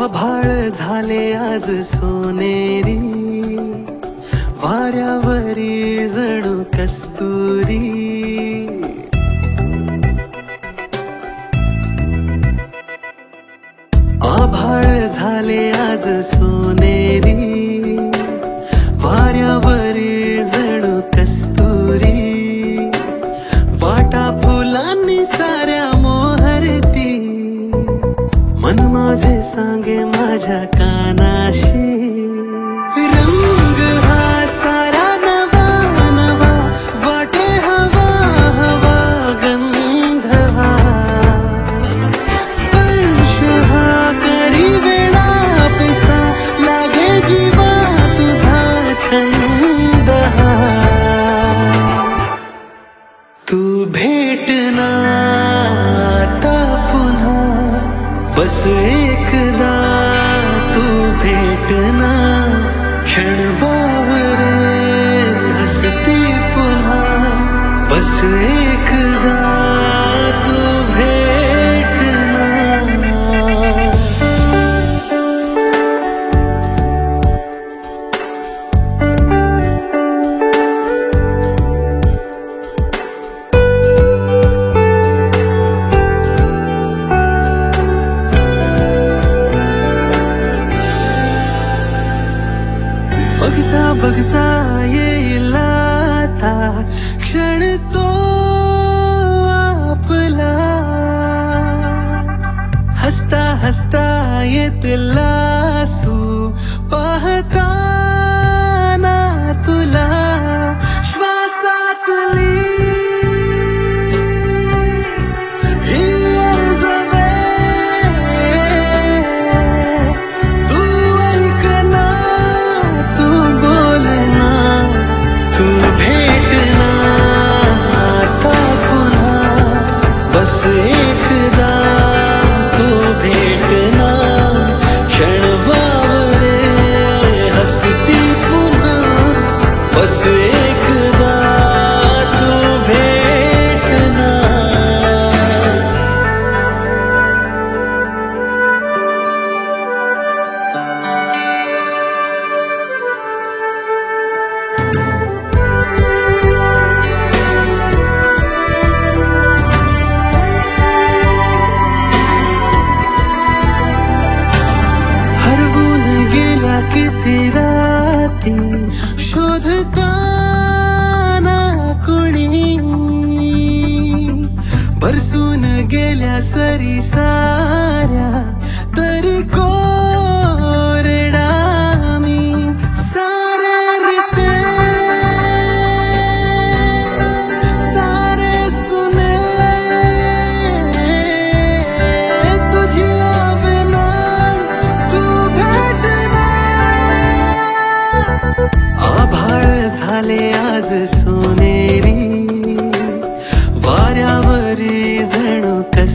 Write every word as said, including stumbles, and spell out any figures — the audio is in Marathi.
आभाळ झाले आज सोनेरी, वाऱ्यावरी जणू कस्तुरी। आभाळ झाले आज सोनेरी, वाऱ्यावरी जणू कस्तुरी। वाटा फुलांनी साऱ्या मोहरती, मन माझे सांगे माझ्या कानाशी। रंग हा सारा नवा नवा, वाटे हवा हवा गंध हा। स्पर्श हा करी वेळा पिसा, लागे जीवा तुझा छंद हा। तू भेटना आता पुन्हा, बस एकदा तू भेटना। क्षण बावरे हसती पुन्हा, बस एकदा तू भेटना। बघता बघता येईल आता क्षण तो आपला। हसता हसता येतील आसू, पाहताना तुला। श्वासातली ही अर्जवे, तू ऐकना तू बोलना। तू भेटना आता पुन्हा, बस एकदा तू भेटना। क्षण बावरे हसती पुन्हा, बस एकदा तू भेटना। हरवून गेला किती राती, शोधताना कुणी। बरसून गेल्या सरी साऱ्या, तरी कोरडा मी। सारे रिते सारे सुने, तुझ्या बिना तू भेटना। आभाळ झाले आज सोनेरी, वाऱ्यावरी जणू कस्तुरी।